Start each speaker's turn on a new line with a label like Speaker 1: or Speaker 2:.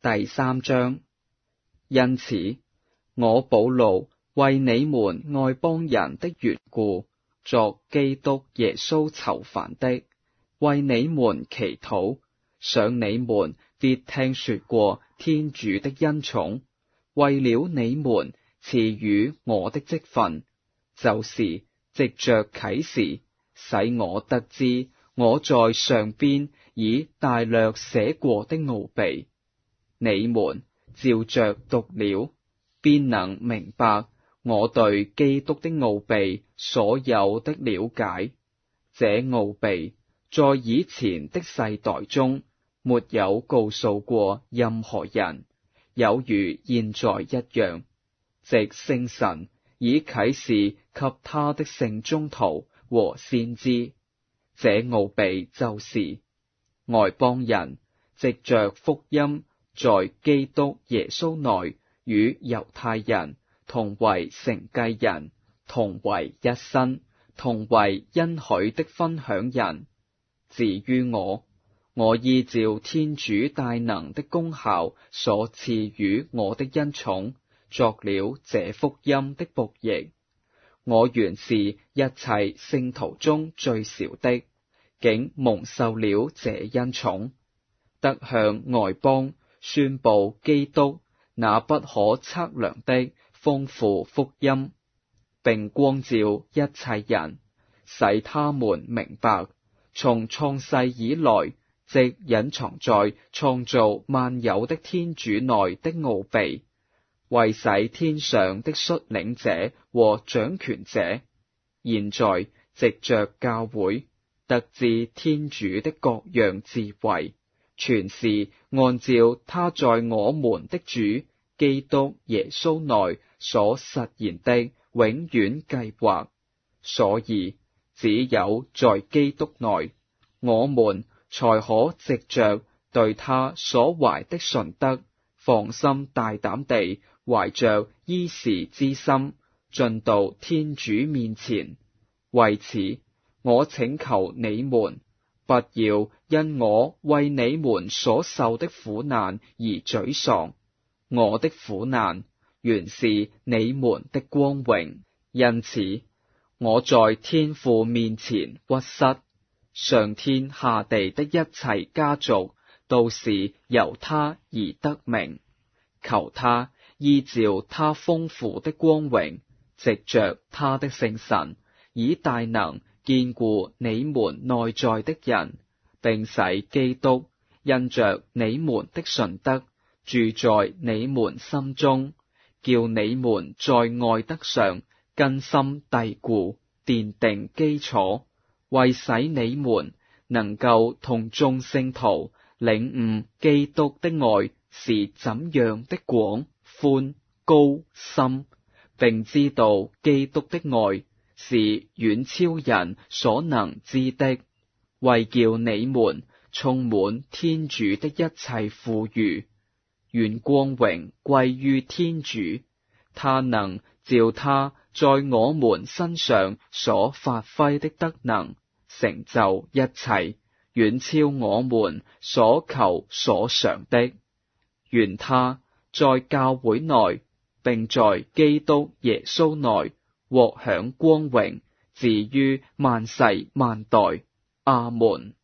Speaker 1: 第3章。因此，我保祿為你們外邦人的緣故，作基督耶穌囚犯的，為你們祈禱，想你們必聽說過天主的恩寵，為了你們賜予我的職分，就是藉着啟示，使我得知我在上邊已大略寫過的奧秘。你們照着讀了，便能明白我對基督的奧秘所有的了解。這奧秘在以前的世代中沒有告訴過任何人，有如現在一樣，藉聖神以啟示給他的聖宗徒和先知。這奧秘就是外邦人藉着福音，在基督耶穌內與猶太人同為承繼人，同為一身，同為恩許的分享人。至於我依照天主大能的功效所賜予我的恩寵，作了這福音的僕役。我原是一切聖徒中最小的，竟蒙受了這恩寵，得向外邦宣布基督那不可測量的豐富福音，並光照一切人，使他們明白從創世以來即隱藏在創造萬有的天主內的奧秘，為使天上的率領者和掌權者現在藉着教會得知天主的各樣智慧，全是按照他在我們的主基督耶穌內所實現的永遠計劃。所以只有在基督內，我們才可藉着對他所懷的信德，放心大膽地懷着依時之心進到天主面前。為此，我請求你們，不要因我為你們所受的苦難而沮喪。我的苦難原是你們的光榮。因此，我在天父面前屈膝，上天下地的一切家族都是由他而得名，求他依照他豐富的光榮，藉着他的聖神，以大能堅固你們內在的人，並使基督因着你們的信德住在你們心中，叫你們在愛德上根深蒂固，奠定基礎，為使你們能夠同眾聖徒領悟基督的愛是怎樣的廣寬高深，並知道基督的愛是遠超人所能知的，為叫你們充滿天主的一切富裕。願光榮歸於天主，他能照他在我們身上所發揮的德能，成就一切，遠超我們所求所想的。願他在教會內，並在基督耶穌內獲享光榮，至於萬世萬代。阿門。